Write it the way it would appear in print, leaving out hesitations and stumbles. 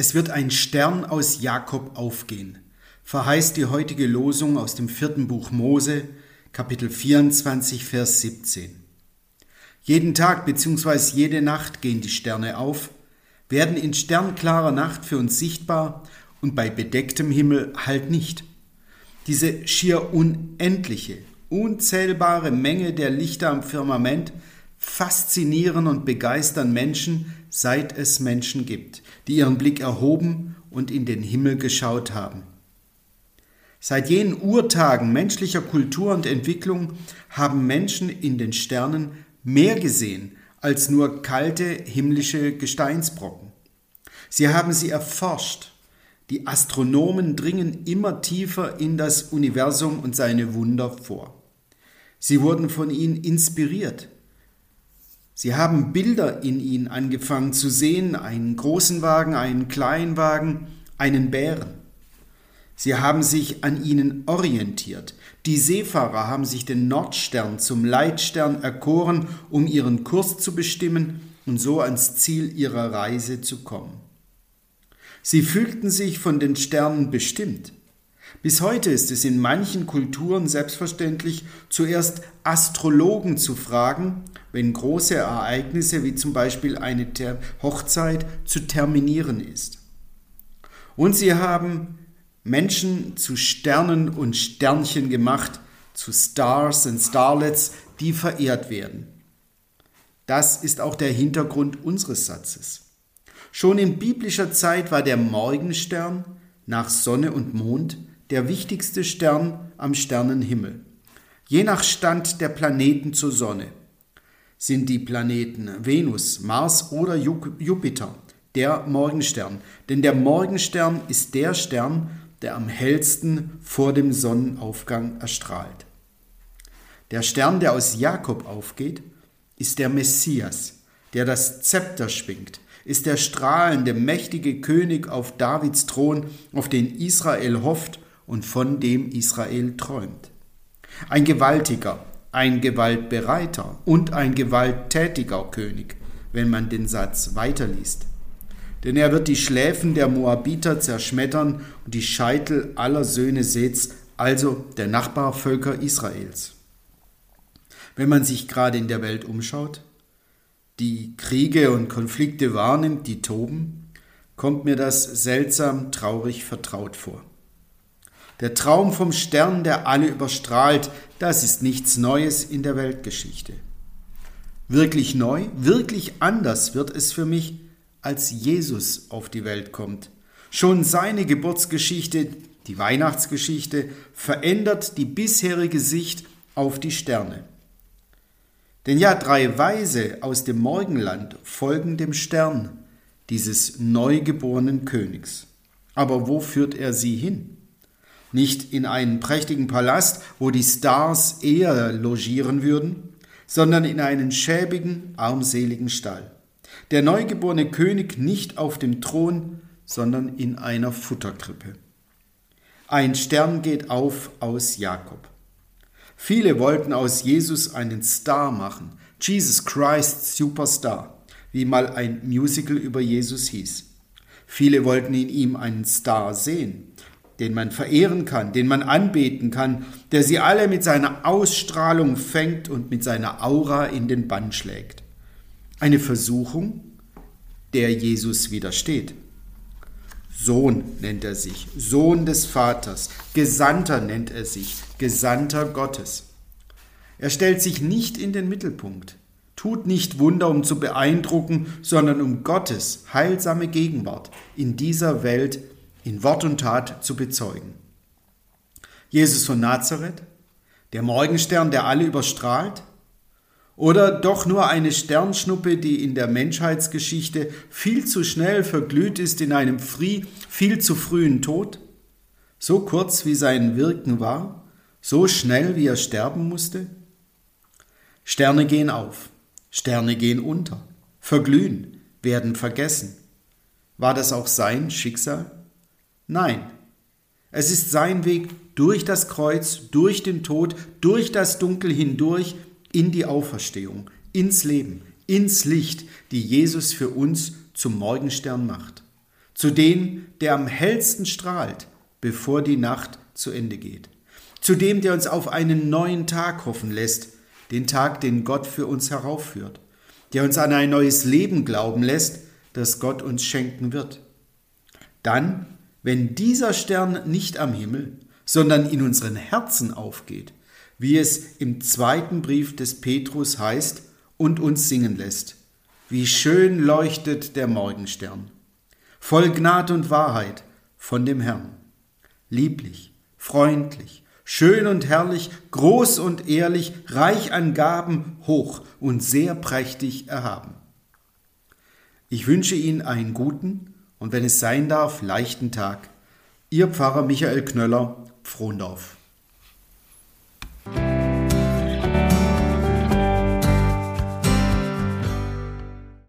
Es wird ein Stern aus Jakob aufgehen, verheißt die heutige Losung aus dem 4. Buch Mose, Kapitel 24, Vers 17. Jeden Tag bzw. jede Nacht gehen die Sterne auf, werden in sternklarer Nacht für uns sichtbar und bei bedecktem Himmel halt nicht. Diese schier unendliche, unzählbare Menge der Lichter am Firmament faszinieren und begeistern Menschen, seit es Menschen gibt, die ihren Blick erhoben und in den Himmel geschaut haben. Seit jenen Urtagen menschlicher Kultur und Entwicklung haben Menschen in den Sternen mehr gesehen als nur kalte himmlische Gesteinsbrocken. Sie haben sie erforscht. Die Astronomen dringen immer tiefer in das Universum und seine Wunder vor. Sie wurden von ihnen inspiriert. Sie haben Bilder in ihnen angefangen zu sehen, einen großen Wagen, einen kleinen Wagen, einen Bären. Sie haben sich an ihnen orientiert. Die Seefahrer haben sich den Nordstern zum Leitstern erkoren, um ihren Kurs zu bestimmen und so ans Ziel ihrer Reise zu kommen. Sie fühlten sich von den Sternen bestimmt. Bis heute ist es in manchen Kulturen selbstverständlich, zuerst Astrologen zu fragen, wenn große Ereignisse wie zum Beispiel eine Hochzeit zu terminieren ist. Und sie haben Menschen zu Sternen und Sternchen gemacht, zu Stars und Starlets, die verehrt werden. Das ist auch der Hintergrund unseres Satzes. Schon in biblischer Zeit war der Morgenstern nach Sonne und Mond der wichtigste Stern am Sternenhimmel. Je nach Stand der Planeten zur Sonne sind die Planeten Venus, Mars oder Jupiter der Morgenstern. Denn der Morgenstern ist der Stern, der am hellsten vor dem Sonnenaufgang erstrahlt. Der Stern, der aus Jakob aufgeht, ist der Messias, der das Zepter schwingt, ist der strahlende, mächtige König auf Davids Thron, auf den Israel hofft und von dem Israel träumt. Ein gewaltiger, ein gewaltbereiter und ein gewalttätiger König, wenn man den Satz weiterliest. Denn er wird die Schläfen der Moabiter zerschmettern und die Scheitel aller Söhne Seths, also der Nachbarvölker Israels. Wenn man sich gerade in der Welt umschaut, die Kriege und Konflikte wahrnimmt, die toben, kommt mir das seltsam traurig vertraut vor. Der Traum vom Stern, der alle überstrahlt, das ist nichts Neues in der Weltgeschichte. Wirklich neu, wirklich anders wird es für mich, als Jesus auf die Welt kommt. Schon seine Geburtsgeschichte, die Weihnachtsgeschichte, verändert die bisherige Sicht auf die Sterne. Denn ja, 3 Weise aus dem Morgenland folgen dem Stern dieses neugeborenen Königs. Aber wo führt er sie hin? Nicht in einen prächtigen Palast, wo die Stars eher logieren würden, sondern in einen schäbigen, armseligen Stall. Der neugeborene König nicht auf dem Thron, sondern in einer Futterkrippe. Ein Stern geht auf aus Jakob. Viele wollten aus Jesus einen Star machen, Jesus Christ Superstar, wie mal ein Musical über Jesus hieß. Viele wollten in ihm einen Star sehen, den man verehren kann, den man anbeten kann, der sie alle mit seiner Ausstrahlung fängt und mit seiner Aura in den Bann schlägt. Eine Versuchung, der Jesus widersteht. Sohn nennt er sich, Sohn des Vaters, Gesandter nennt er sich, Gesandter Gottes. Er stellt sich nicht in den Mittelpunkt, tut nicht Wunder, um zu beeindrucken, sondern um Gottes heilsame Gegenwart in dieser Welt in Wort und Tat zu bezeugen. Jesus von Nazareth, der Morgenstern, der alle überstrahlt? Oder doch nur eine Sternschnuppe, die in der Menschheitsgeschichte viel zu schnell verglüht ist in einem viel zu frühen Tod? So kurz wie sein Wirken war, so schnell wie er sterben musste? Sterne gehen auf, Sterne gehen unter, verglühen, werden vergessen. War das auch sein Schicksal? Nein, es ist sein Weg durch das Kreuz, durch den Tod, durch das Dunkel hindurch in die Auferstehung, ins Leben, ins Licht, die Jesus für uns zum Morgenstern macht. zu dem, der am hellsten strahlt, bevor die Nacht zu Ende geht, zu dem, der uns auf einen neuen Tag hoffen lässt, den Tag, den Gott für uns heraufführt, der uns an ein neues Leben glauben lässt, das Gott uns schenken wird. Dann, wenn dieser Stern nicht am Himmel, sondern in unseren Herzen aufgeht, wie es im 2. Brief des Petrus heißt und uns singen lässt, wie schön leuchtet der Morgenstern, voll Gnad und Wahrheit von dem Herrn, lieblich, freundlich, schön und herrlich, groß und ehrlich, reich an Gaben, hoch und sehr prächtig erhaben. Ich wünsche Ihnen einen guten und wenn es sein darf, leichten Tag. Ihr Pfarrer Michael Knöller, Pfrondorf.